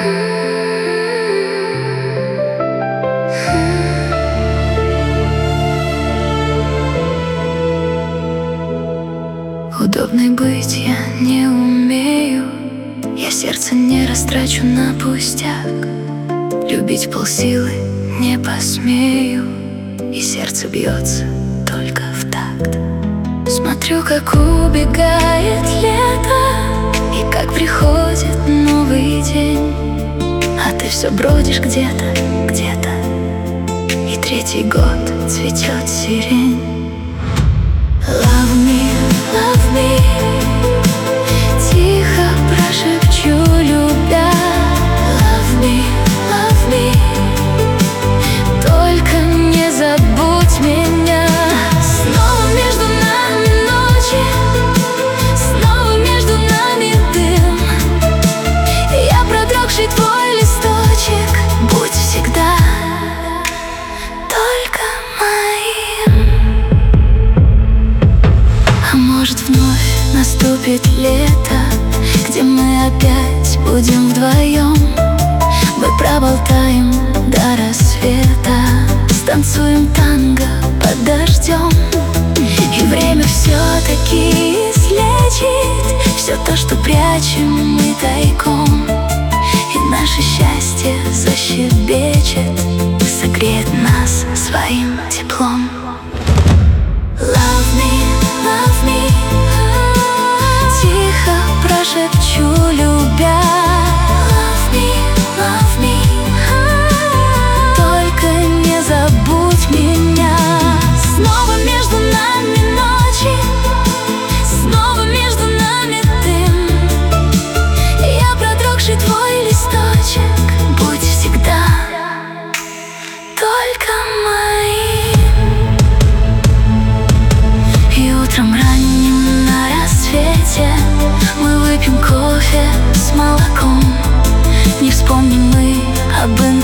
Удобной быть я не умею, я сердце не растрачу на пустяк. Любить полсилы не посмею, и сердце бьется только в такт. Смотрю, как убегает лето, и как приходит новый день, а ты все бродишь где-то, где-то, и третий год цветет сирень. Love me, love me, тихо прошепчу, любя. Love me, love me, только не забудь меня. Снова между нами ночи, снова между нами дым. Я продрогший твой листочек, будь всегда только моим. Может, вновь наступит лето, где мы опять будем вдвоем. Мы проболтаем до рассвета, станцуем танго под дождем. И время все-таки излечит все то, что прячем мы тайком. И наше счастье защебечет, согреет нас своим теплом. Love me, love me, тихо прошепчу, любя. Love me, только не забудь меня. Снова между нами ночи, снова между нами дым. Я продрогший твой листочек, будь всегда только моим. И утром ранним на рассвете мы выпьем кофе с молоком. Не вспомним мы об